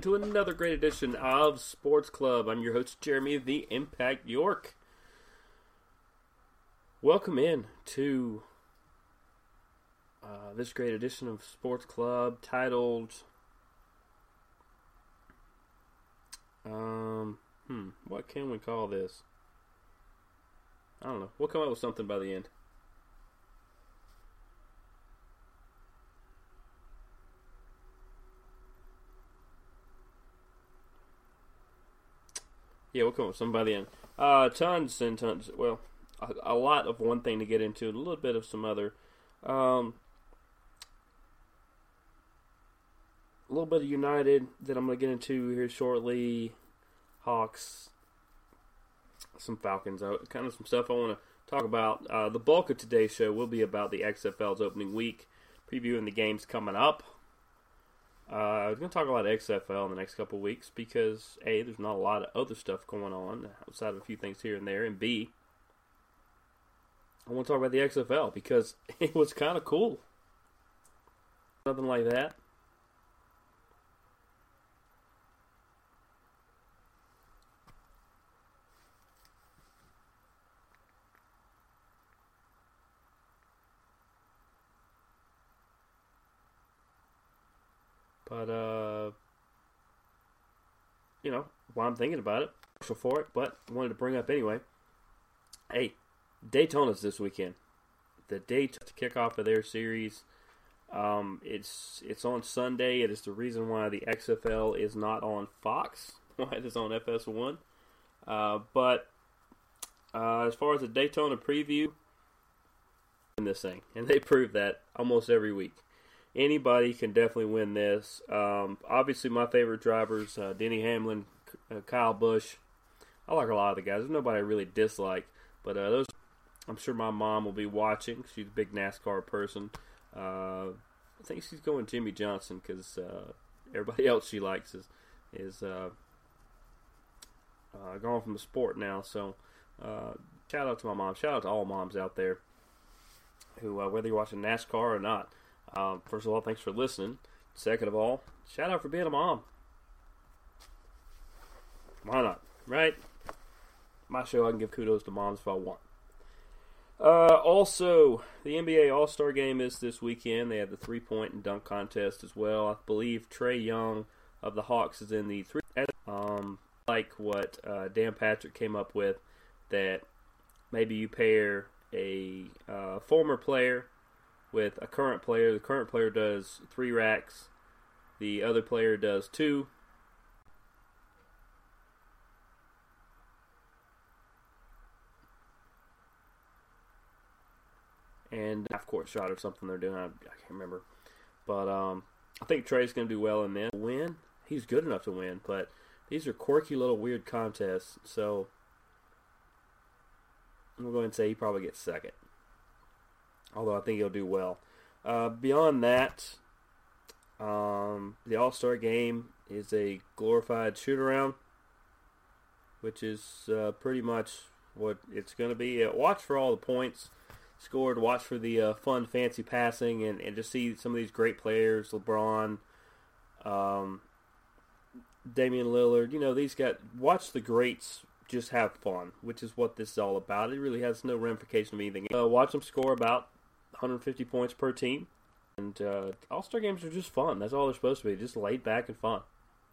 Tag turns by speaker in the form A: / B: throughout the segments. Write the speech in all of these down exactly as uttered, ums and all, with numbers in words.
A: to another great edition of Sports Club. I'm your host, Jeremy of the Impact York. Welcome in to uh, this great edition of Sports Club titled, um, hmm, what can we call this? I don't know. We'll come up with something by the end. Yeah, we'll come up with something by the end. Uh, tons and tons. Well, a, a lot of one thing to get into, a little bit of some other. Um, a little bit of United that I'm going to get into here shortly. Hawks, some Falcons, uh, kind of some stuff I want to talk about. Uh, the bulk of today's show will be about the X F L's opening week, previewing the games coming up. Uh, I was going to talk about X F L in the next couple of weeks because, A, there's not a lot of other stuff going on outside of a few things here and there, and B, I want to talk about the X F L because it was kind of cool. Something like that. But, uh, you know, while I'm thinking about it, for it, but I wanted to bring up anyway. Hey, Daytona's this weekend. The date to kick off of their series. Um, it's it's on Sunday. It is the reason why the X F L is not on Fox. Why it is on F S one. Uh, but uh, as far as the Daytona preview, in this thing, and they prove that almost every week. Anybody can definitely win this. Um, obviously, my favorite drivers, uh, Denny Hamlin, uh, Kyle Busch. I like a lot of the guys. There's nobody I really dislike. But uh, those, I'm sure my mom will be watching. She's a big NASCAR person. Uh, I think she's going Jimmy Johnson because uh, everybody else she likes is, is uh, uh, gone from the sport now. So uh, shout out to my mom. Shout out to all moms out there who, uh, whether you're watching NASCAR or not, Um, first of all, thanks for listening. Second of all, shout out for being a mom. Why not? Right? My show, I can give kudos to moms if I want. Uh, also, the N B A All-Star Game is this weekend. They have the three-point and dunk contest as well. I believe Trae Young of the Hawks is in the three. Um, like what uh, Dan Patrick came up with, that maybe you pair a uh, former player with a current player. The current player does three racks. The other player does two. And half-court shot or something they're doing. I, I can't remember. But um, I think Trey's going to do well in this. Win? He's good enough to win. But these are quirky little weird contests. So I'm going to go ahead and say he probably gets second. Although I think he'll do well. Uh, beyond that, um, the All-Star Game is a glorified shoot-around, which is uh, pretty much what it's going to be. Uh, watch for all the points scored. Watch for the uh, fun, fancy passing, and, and just see some of these great players. LeBron, um, Damian Lillard. You know, these guys. Watch the greats just have fun, which is what this is all about. It really has no ramification of anything. Uh, watch them score about one hundred fifty points per team. And uh, All-Star games are just fun. That's all they're supposed to be. Just laid back and fun.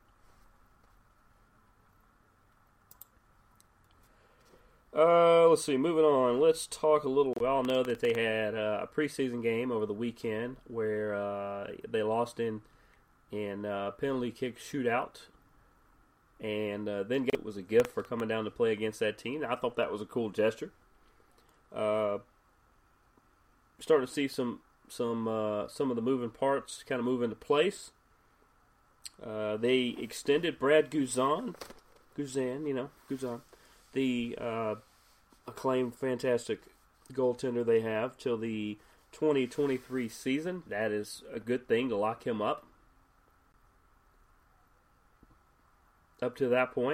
A: Uh, let's see. Moving on. Let's talk a little. We all know that they had uh, a preseason game over the weekend where uh, they lost in in uh, penalty kick shootout. And uh, then it was a gift for coming down to play against that team. I thought that was a cool gesture. Uh, starting to see some some uh, some of the moving parts kind of move into place. Uh, they extended Brad Guzan, Guzan, you know, Guzan, the uh, acclaimed, fantastic goaltender they have, till the twenty twenty-three season. That is a good thing to lock him up. Up to that point.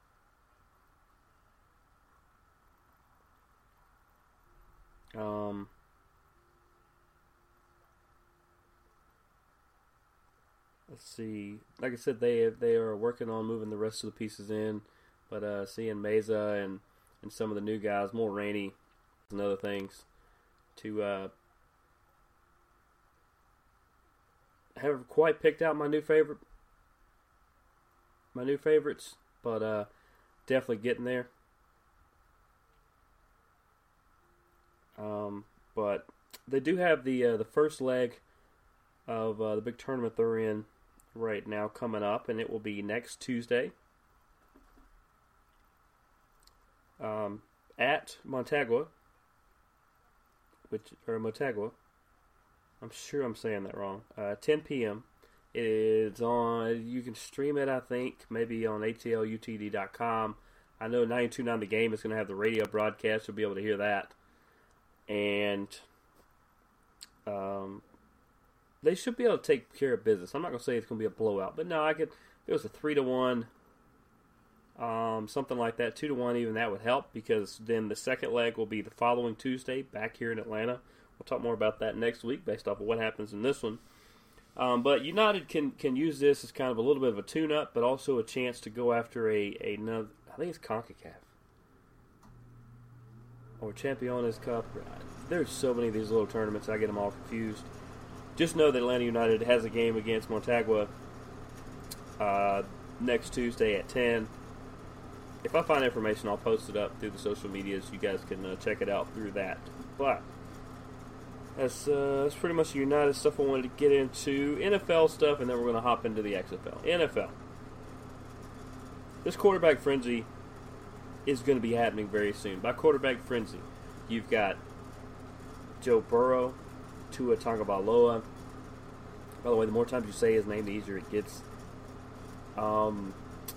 A: Um, let's see. Like I said, they they are working on moving the rest of the pieces in, but uh, seeing Mesa and, and some of the new guys, more Rainey and other things, to uh, haven't quite picked out my new favorite, my new favorites, but uh, definitely getting there. Um, but they do have the uh, the first leg of uh, the big tournament they're in right now coming up, and it will be next Tuesday um, at Montagua, which or Motagua. I'm sure I'm saying that wrong. Uh, ten p.m. It is on. You can stream it, I think, maybe on A T L U T D dot com. I know ninety-two point nine The Game is going to have the radio broadcast. You'll be able to hear that, and um. They should be able to take care of business. I'm not going to say it's going to be a blowout, but no, I could. If it was a three to one, um, something like that, two to one, even that would help, because then the second leg will be the following Tuesday back here in Atlanta. We'll talk more about that next week based off of what happens in this one. Um, but United can can use this as kind of a little bit of a tune-up, but also a chance to go after a, a another. I think it's CONCACAF or Champions Cup. There's so many of these little tournaments, I get them all confused. Just know that Atlanta United has a game against Montagua uh, next Tuesday at ten. If I find information, I'll post it up through the social medias. You guys can uh, check it out through that. But that's, uh, that's pretty much the United stuff I wanted to get into. N F L stuff, and then we're going to hop into the X F L. N F L. This quarterback frenzy is going to be happening very soon. By quarterback frenzy, you've got Joe Burrow, Tua Tagovailoa. By the way, the more times you say his name, the easier it gets. Um,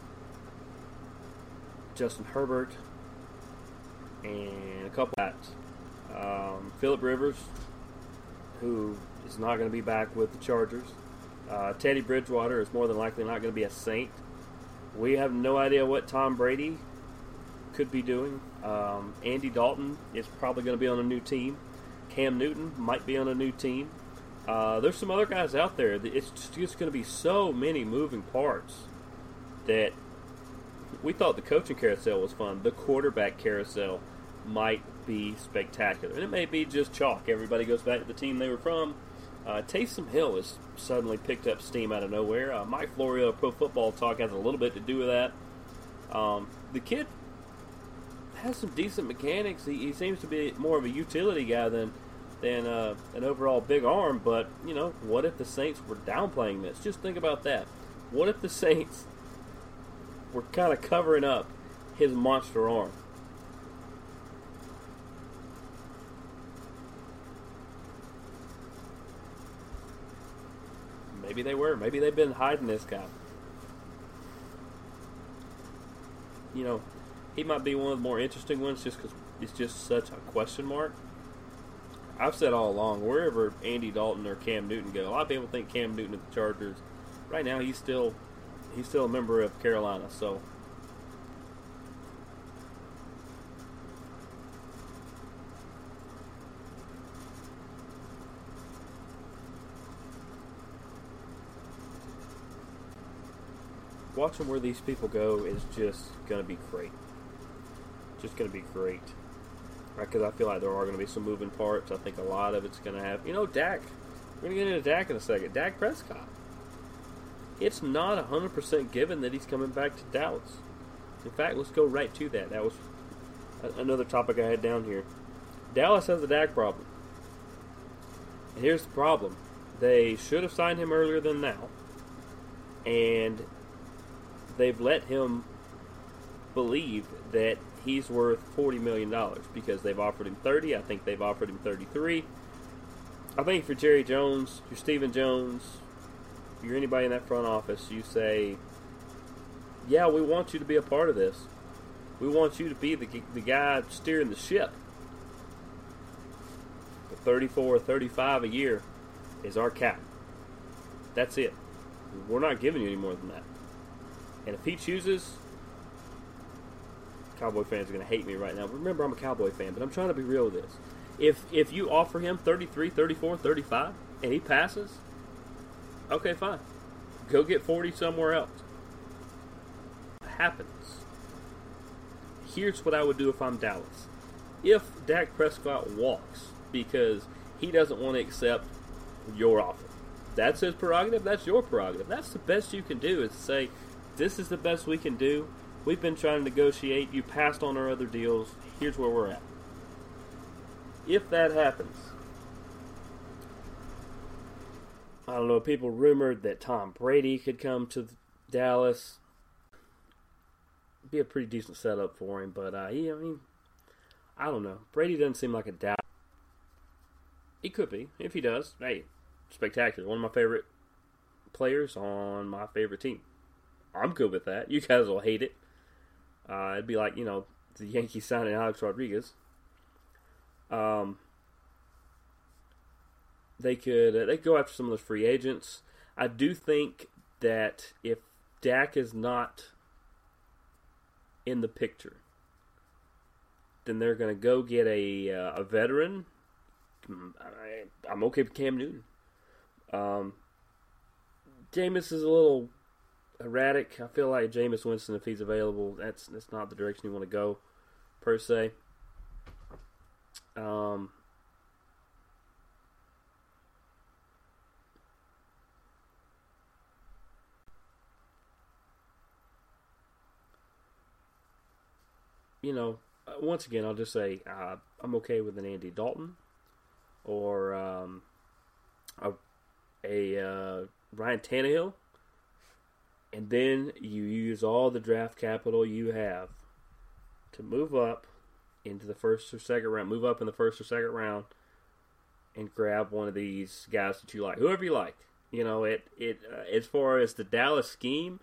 A: Justin Herbert, and a couple of that. Um, Phillip Rivers, who is not going to be back with the Chargers. Uh, Teddy Bridgewater is more than likely not going to be a Saint. We have no idea what Tom Brady could be doing. Um, Andy Dalton is probably going to be on a new team. Cam Newton might be on a new team. Uh, there's some other guys out there. It's just going to be so many moving parts that we thought the coaching carousel was fun. The quarterback carousel might be spectacular. And it may be just chalk. Everybody goes back to the team they were from. Uh, Taysom Hill has suddenly picked up steam out of nowhere. Uh, Mike Florio of Pro Football Talk has a little bit to do with that. Um, the kid has some decent mechanics. He, he seems to be more of a utility guy than than uh, an overall big arm. But, you know, what if the Saints were downplaying this? Just think about that. What if the Saints were kind of covering up his monster arm? Maybe they were. Maybe they've been hiding this guy. You know, he might be one of the more interesting ones just because it's just such a question mark. I've said all along, wherever Andy Dalton or Cam Newton go, a lot of people think Cam Newton at the Chargers. Right now, he's still he's still a member of Carolina, so watching where these people go is just going to be great. Just going to be great. Right, because I feel like there are going to be some moving parts. I think a lot of it's going to have, you know, Dak. We're going to get into Dak in a second. Dak Prescott. It's not one hundred percent given that he's coming back to Dallas. In fact, let's go right to that. That was another topic I had down here. Dallas has a Dak problem. And here's the problem. They should have signed him earlier than now. And they've let him believe that he's worth forty million dollars because they've offered him thirty. I think they've offered him thirty-three. I think if you're Jerry Jones, you're Stephen Jones, you're anybody in that front office, you say, yeah, we want you to be a part of this. We want you to be the, the guy steering the ship. But thirty-four or thirty-five a year is our cap. That's it. We're not giving you any more than that. And if he chooses, Cowboy fans are going to hate me right now. Remember, I'm a Cowboy fan, but I'm trying to be real with this. If if you offer him thirty-three, thirty-four, thirty-five, and he passes, okay, fine. Go get forty somewhere else. It happens. Here's what I would do if I'm Dallas. If Dak Prescott walks because he doesn't want to accept your offer, that's his prerogative. That's your prerogative. That's the best you can do is to say, this is the best we can do. We've been trying to negotiate. You passed on our other deals. Here's where we're at. If that happens, I don't know, people rumored that Tom Brady could come to Dallas. Be a pretty decent setup for him, but uh, he, I mean, I don't know. Brady doesn't seem like a Dallas. He could be. If he does, hey, spectacular. One of my favorite players on my favorite team. I'm good with that. You guys will hate it. Uh, it'd be like, you know, the Yankees signing Alex Rodriguez. Um, they could uh, they could go after some of those free agents. I do think that if Dak is not in the picture, then they're going to go get a uh, a veteran. I, I'm okay with Cam Newton. Um, Jameis is a little erratic. I feel like Jameis Winston, if he's available, that's that's not the direction you want to go, per se. Um, you know, once again, I'll just say uh, I'm okay with an Andy Dalton or um, a, a uh, Ryan Tannehill. And then you use all the draft capital you have to move up into the first or second round, move up in the first or second round, and grab one of these guys that you like, whoever you like. You know, it it uh, as far as the Dallas scheme,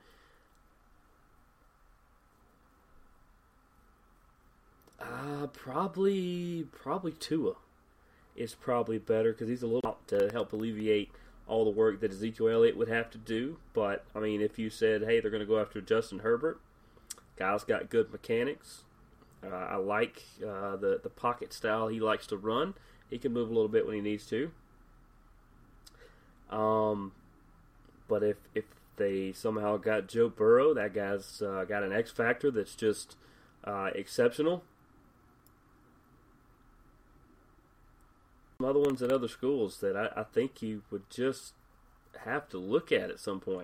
A: uh, probably probably Tua is probably better because he's a little out to help alleviate all the work that Ezekiel Elliott would have to do. But, I mean, if you said, hey, they're going to go after Justin Herbert, guy's got good mechanics. Uh, I like uh, the, the pocket style he likes to run. He can move a little bit when he needs to. Um, but if if they somehow got Joe Burrow, that guy's uh, got an X factor that's just uh, exceptional. Other ones at other schools that I, I think you would just have to look at at some point.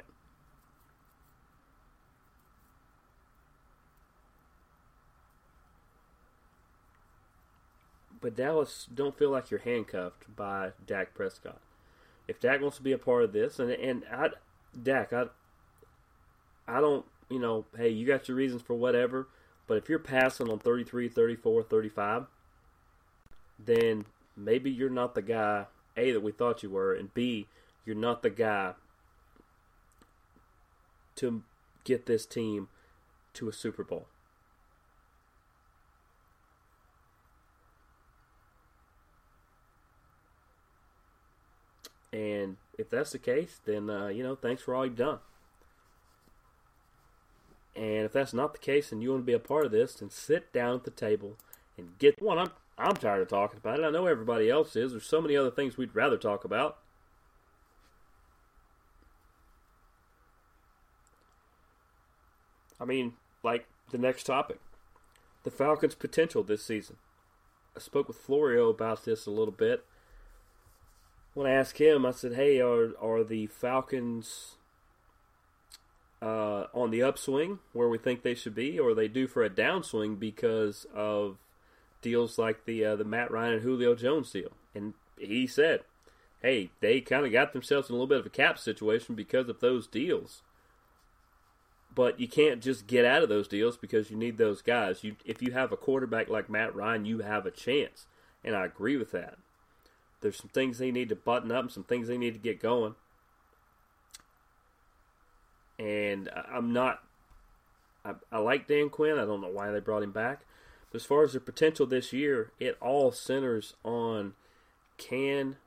A: But Dallas don't feel like you're handcuffed by Dak Prescott. If Dak wants to be a part of this, and and I, Dak, I, I don't, you know, hey, you got your reasons for whatever, but if you're passing on thirty-three, thirty-four, thirty-five, then maybe you're not the guy, A, that we thought you were, and B, you're not the guy to get this team to a Super Bowl. And if that's the case, then, uh, you know, thanks for all you've done. And if that's not the case and you want to be a part of this, then sit down at the table and get one. I'm I'm tired of talking about it. I know everybody else is. There's so many other things we'd rather talk about. I mean, like the next topic, the Falcons' potential this season. I spoke with Florio about this a little bit. When I asked him, I said, hey, are, are the Falcons uh, on the upswing where we think they should be, or are they due for a downswing because of deals like the uh, the Matt Ryan and Julio Jones deal? And he said, hey, they kind of got themselves in a little bit of a cap situation because of those deals. But you can't just get out of those deals because you need those guys. You, if you have a quarterback like Matt Ryan, you have a chance. And I agree with that. There's some things they need to button up and some things they need to get going. And I'm not... I, I like Dan Quinn. I don't know why they brought him back. But as far as their potential this year, it all centers on, can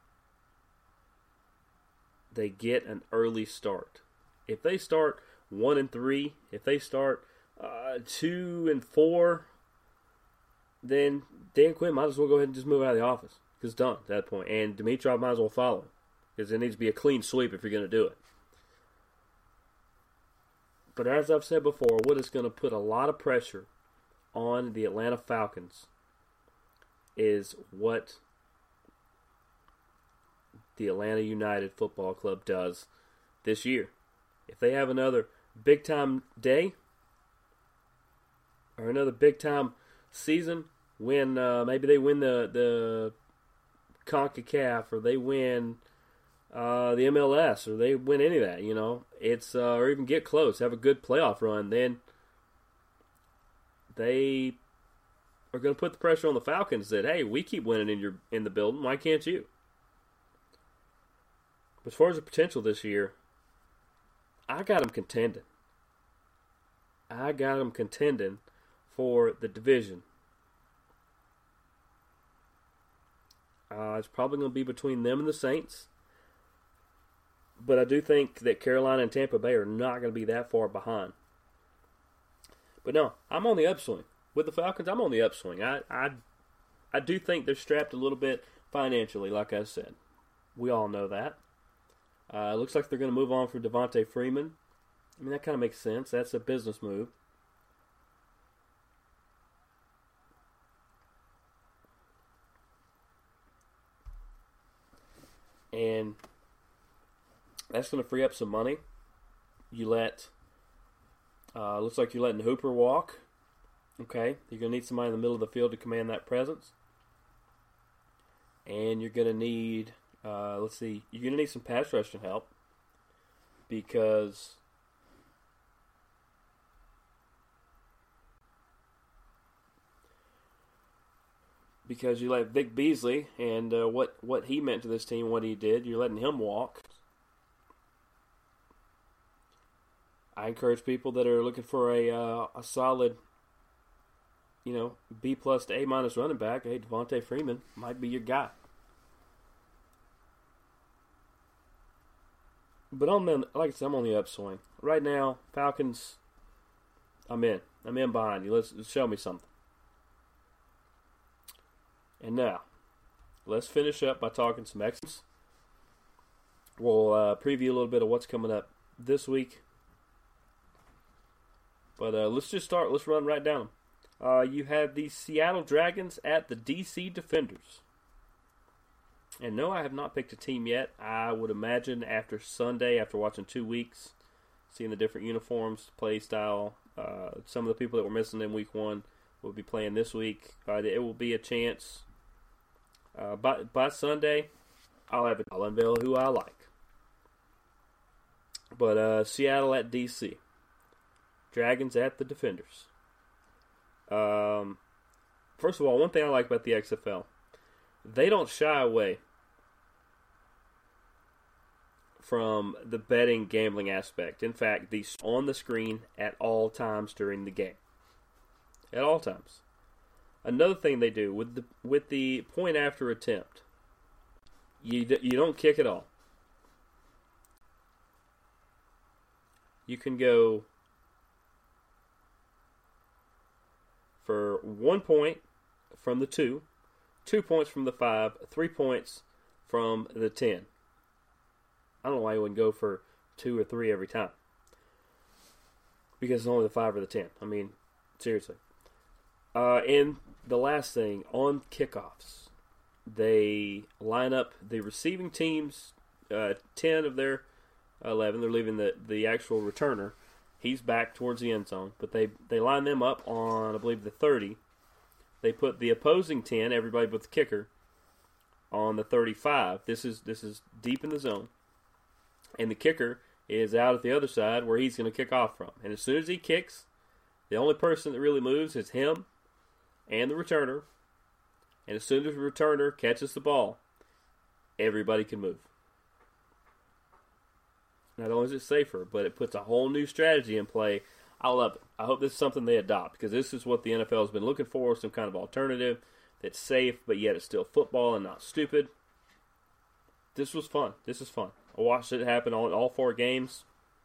A: they get an early start? If they start one and three, if they start uh, two and four, then Dan Quinn might as well go ahead and just move out of the office. Because it's done at that point. And Dimitrov might as well follow. Because it needs to be a clean sweep if you're going to do it. But as I've said before, what is going to put a lot of pressure on the Atlanta Falcons is what the Atlanta United Football Club does this year. If they have another big-time day or another big-time season, when uh, maybe they win the, the CONCACAF or they win uh, the M L S or they win any of that, you know, it's uh, or even get close, have a good playoff run, then they are going to put the pressure on the Falcons that, hey, we keep winning in your in the building, why can't you? As far as the potential this year, I got them contending. I got them contending for the division. Uh, it's probably going to be between them and the Saints. But I do think that Carolina and Tampa Bay are not going to be that far behind. But no, I'm on the upswing. With the Falcons, I'm on the upswing. I, I, I do think they're strapped a little bit financially, like I said. We all know that. Uh, it looks like they're going to move on from Devontae Freeman. I mean, that kind of makes sense. That's a business move. And that's going to free up some money. You let, uh, looks like you're letting Hooper walk. Okay, you're going to need somebody in the middle of the field to command that presence. And you're going to need, uh, let's see, you're going to need some pass rushing help. Because because you let Vic Beasley and uh, what, what he meant to this team, what he did, you're letting him walk. I encourage people that are looking for a uh, a solid, you know, B plus to A minus running back. Hey, Devontae Freeman might be your guy. But I'm in, like I said, I'm on the upswing right now. Falcons, I'm in. I'm in behind you. Let's, let's show me something. And now, let's finish up by talking some X's. We'll uh, preview a little bit of what's coming up this week. But uh, let's just start. Let's run right down them. Uh, you have the Seattle Dragons at the D C Defenders. And no, I have not picked a team yet. I would imagine after Sunday, after watching two weeks, seeing the different uniforms, play style, uh, some of the people that were missing in week one will be playing this week. Uh, it will be a chance. Uh, by, by Sunday, I'll have it. I'll unveil who I like. But uh, Seattle at D C. Dragons at the Defenders. Um, first of all, one thing I like about the X F L, they don't shy away from the betting gambling aspect. In fact, these on the screen at all times during the game. At all times. Another thing they do with the with the point after attempt, you you don't kick at all. You can go for one point from the two, two points from the five, three points from the ten. I don't know why you wouldn't go for two or three every time. Because it's only the five or the ten. I mean, seriously. Uh, and the last thing, on kickoffs, they line up the receiving teams, uh, ten of their eleven. They're leaving the, the actual returner. He's back towards the end zone. But they, they line them up on, I believe, the thirty. They put the opposing ten, everybody but the kicker, on the thirty-five. This is this is deep in the zone. And the kicker is out at the other side where he's going to kick off from. And as soon as he kicks, the only person that really moves is him and the returner. And as soon as the returner catches the ball, everybody can move. Not only is it safer, but it puts a whole new strategy in play. I love it. I hope this is something they adopt, because this is what the N F L has been looking for, some kind of alternative that's safe, but yet it's still football and not stupid. This was fun. This is fun. I watched it happen on all four games.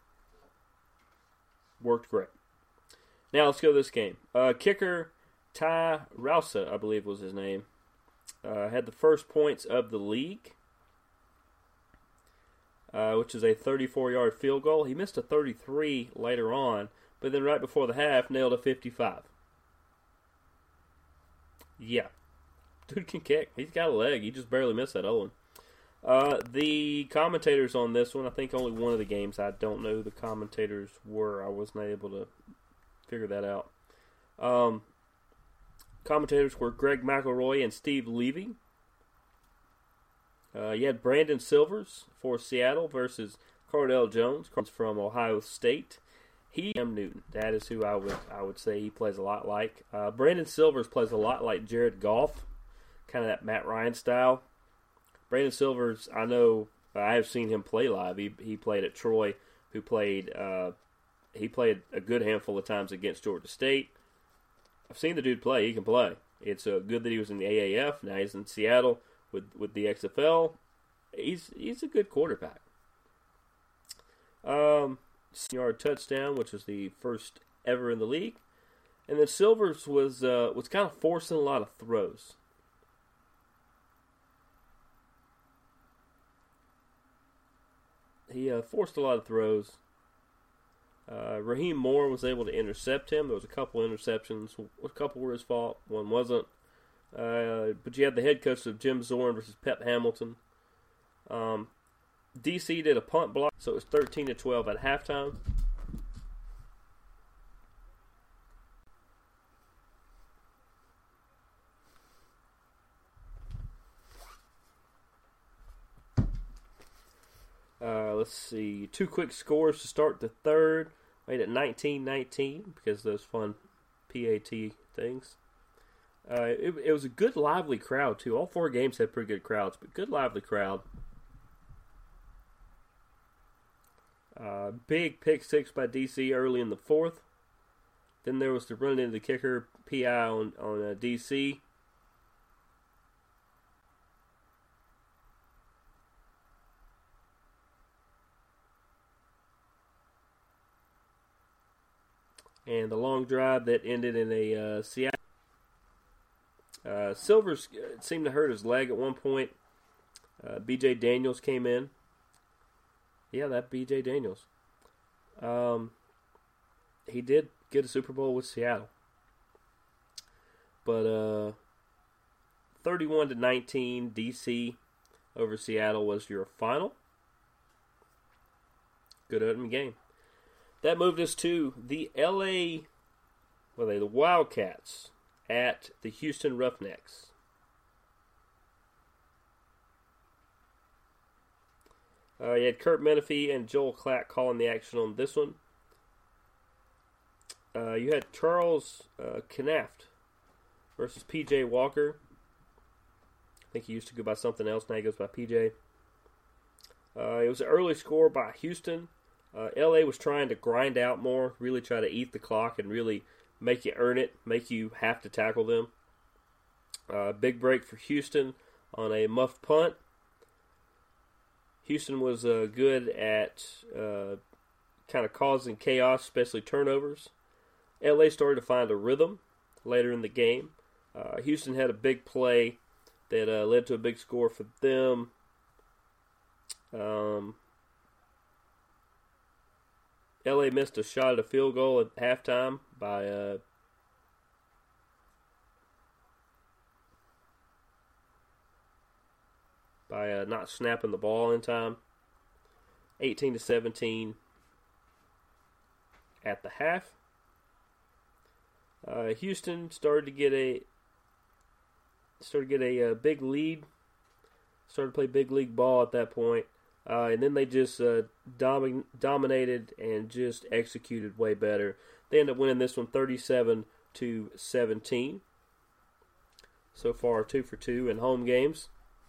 A: Worked great. Now let's go to this game. Uh, kicker Ty Rausa, I believe was his name, uh, had the first points of the league. uh, which is a thirty-four-yard field goal. He missed a thirty-three later on, but then right before the half, nailed a fifty-five. Yeah. Dude can kick. He's got a leg. He just barely missed that Owen. Uh, the commentators on this one, I think only one of the games, I don't know who the commentators were. I wasn't able to figure that out. Um, commentators were Greg McElroy and Steve Levy. Uh, you had Brandon Silvers for Seattle versus Cardell Jones from Ohio State. He, Cam Newton, that is who I would I would say he plays a lot like. Uh, Brandon Silvers plays a lot like Jared Goff, kind of that Matt Ryan style. Brandon Silvers, I know I have seen him play live. He he played at Troy, who played uh, he played a good handful of times against Georgia State. I've seen the dude play. He can play. It's uh, good that he was in the A A F. Now he's in Seattle with with the X F L. He's he's a good quarterback. Um, yard touchdown, which was the first ever in the league, and then Silvers was uh, was kind of forcing a lot of throws. He uh, forced a lot of throws. Uh, Raheem Moore was able to intercept him. There was a couple interceptions. A couple were his fault. One wasn't. Uh, but you had the head coach of Jim Zorn versus Pep Hamilton. Um, D C did a punt block, so it was thirteen to twelve at halftime. Uh, let's see. Two quick scores to start the third. Made it nineteen nineteen because of those fun P A T things. Uh, it, it was a good, lively crowd, too. All four games had pretty good crowds, but good, lively crowd. Uh, big pick six by D C early in the fourth. Then there was the run into the kicker, P I on, on uh, D C. And the long drive that ended in a uh, Seattle. Uh, Silvers seemed to hurt his leg at one point. Uh, B J Daniels came in. Yeah, that B J Daniels. Um, he did get a Super Bowl with Seattle. But uh, thirty-one to nineteen, D C over Seattle was your final. Good opening game. That moved us to the L A, well, they the Wildcats at the Houston Roughnecks. Uh, you had Kurt Menefee and Joel Klatt calling the action on this one. Uh, you had Charles uh, Knaft versus P J Walker. I think he used to go by something else. Now he goes by P J. Uh, it was an early score by Houston. Uh, L A was trying to grind out more, really try to eat the clock and really make you earn it, make you have to tackle them. Uh, big break for Houston on a muffed punt. Houston was uh, good at uh, kind of causing chaos, especially turnovers. L A started to find a rhythm later in the game. Uh, Houston had a big play that uh, led to a big score for them. Um... L A missed a shot at a field goal at halftime by uh, by uh, not snapping the ball in time. eighteen to seventeen at the half. Uh, Houston started to get a started to get a, a big lead. Started to play big league ball at that point. Uh, and then they just uh, domi- dominated and just executed way better. They ended up winning this one thirty-seven to seventeen. So far, two for two in home games.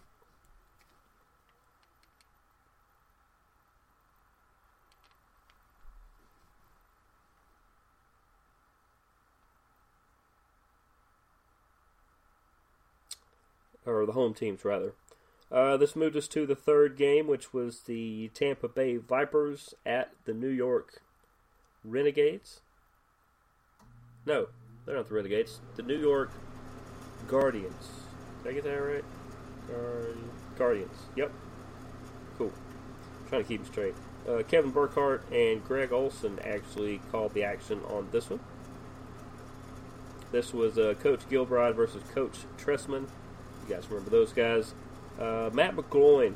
A: Or the home teams, rather. Uh, this moved us to the third game, which was the Tampa Bay Vipers at the New York Renegades. No, they're not the Renegades. The New York Guardians. Did I get that right? Guard- Guardians. Yep. Cool. I'm trying to keep it straight. Uh, Kevin Burkhardt and Greg Olson actually called the action on this one. This was uh, Coach Gilbride versus Coach Tressman. You guys remember those guys. Uh, Matt McGloin,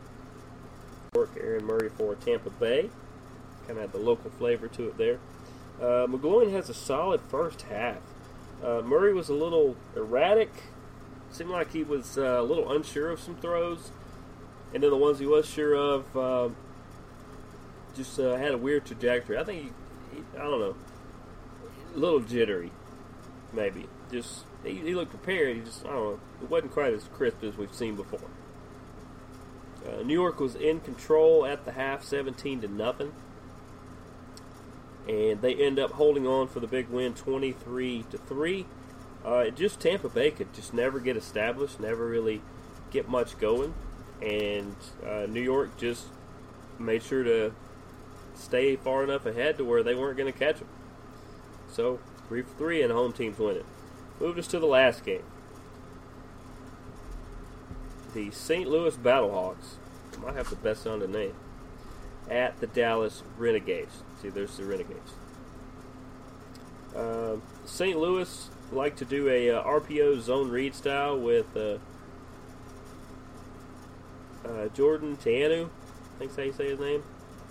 A: Aaron Murray for Tampa Bay. Kind of had the local flavor to it there. Uh, McGloin has a solid first half. Uh, Murray was a little erratic. Seemed like he was uh, a little unsure of some throws. And then the ones he was sure of uh, just uh, had a weird trajectory. I think, he, he, I don't know, a little jittery, maybe. Just he, he looked prepared. He just, I don't know, it wasn't quite as crisp as we've seen before. Uh, New York was in control at the half, seventeen to nothing. And they end up holding on for the big win, twenty-three to three. Uh, just Tampa Bay could just never get established, never really get much going, and uh, New York just made sure to stay far enough ahead to where they weren't going to catch them. So three for three, and the home team's winning. Moved us to the last game. The Saint Louis Battlehawks, might have the best sounding name, at the Dallas Renegades. See, there's the Renegades. Uh, Saint Louis like to do a uh, R P O zone read style with uh, uh, Jordan Teanu, I think that's how you say his name.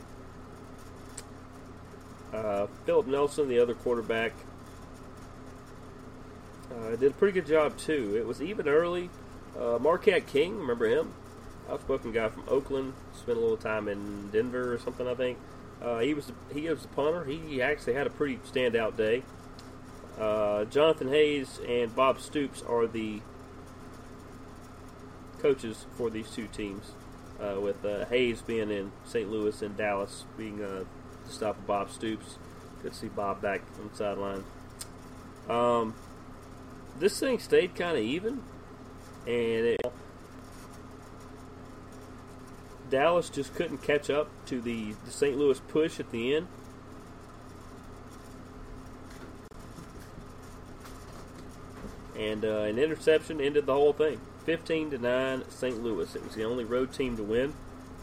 A: Uh, Philip Nelson, the other quarterback, uh, did a pretty good job too. It was even early. Uh, Marquette King, remember him? Outspoken guy from Oakland, spent a little time in Denver or something, I think. Uh, he was he was the punter. He actually had a pretty standout day. Uh, Jonathan Hayes and Bob Stoops are the coaches for these two teams, uh, with uh, Hayes being in Saint Louis and Dallas being uh, the stop of Bob Stoops. Good to see Bob back on the sideline. Um, this thing stayed kind of even, and it, Dallas just couldn't catch up to the, the Saint Louis push at the end. And uh, an interception ended the whole thing. fifteen to nine, Saint Louis. It was the only road team to win.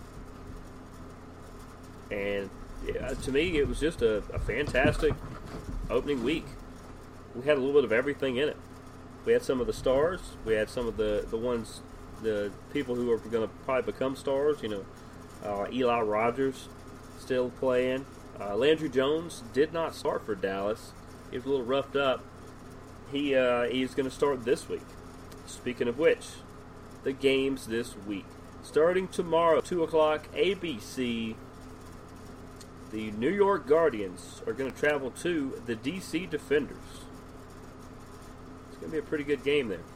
A: And yeah, to me, it was just a, a fantastic opening week. We had a little bit of everything in it. We had some of the stars. We had some of the, the ones, the people who are going to probably become stars. You know, uh, Eli Rogers still playing. Uh, Landry Jones did not start for Dallas. He was a little roughed up. He uh, he's going to start this week. Speaking of which, the games this week. Starting tomorrow, two o'clock, A B C, the New York Guardians are going to travel to the D C Defenders. It's going to be a pretty good game there.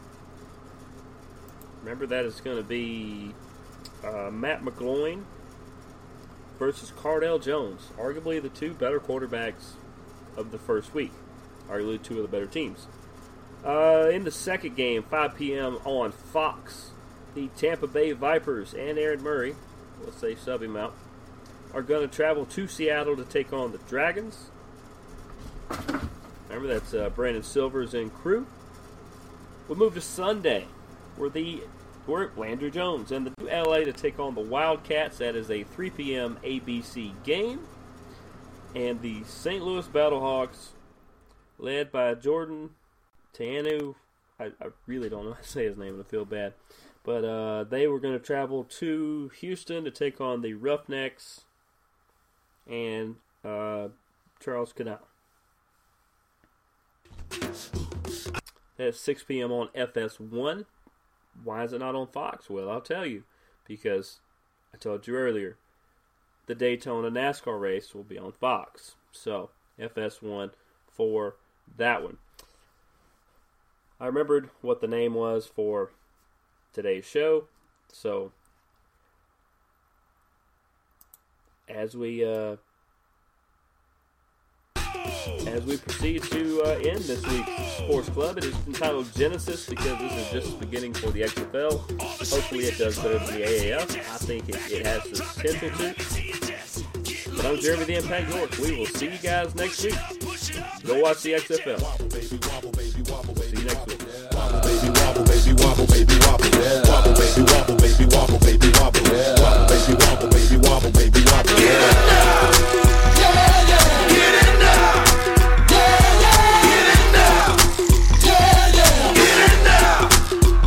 A: Remember that it's going to be uh, Matt McGloin versus Cardale Jones, arguably the two better quarterbacks of the first week. Arguably two of the better teams. Uh, in the second game, five p.m. on Fox, the Tampa Bay Vipers and Aaron Murray, let's say sub him out, are going to travel to Seattle to take on the Dragons. Remember, that's uh, Brandon Silvers and crew. We'll move to Sunday, where the where Landry Jones and the L A to take on the Wildcats. That is a three p.m. A B C game. And the Saint Louis Battlehawks, led by Jordan Teanu. I, I really don't know how to say his name, and I feel bad. But uh, they were going to travel to Houston to take on the Roughnecks and uh, Charles Canal. That's six p.m. on F S one. Why is it not on Fox? Well, I'll tell you. Because I told you earlier, the Daytona NASCAR race will be on Fox. So, F S one for that one. I remembered what the name was for today's show. So, as we uh, as we proceed to uh, end this week's Sports Club, it is entitled Genesis because this is just the beginning for the X F L. Hopefully, it does better than the A A F. I think it, it has the potential to. But I'm Jeremy the Impact York. We will see you guys next week. Go watch the X F L. See you next week. Wobble, baby, wobble, baby, wobble.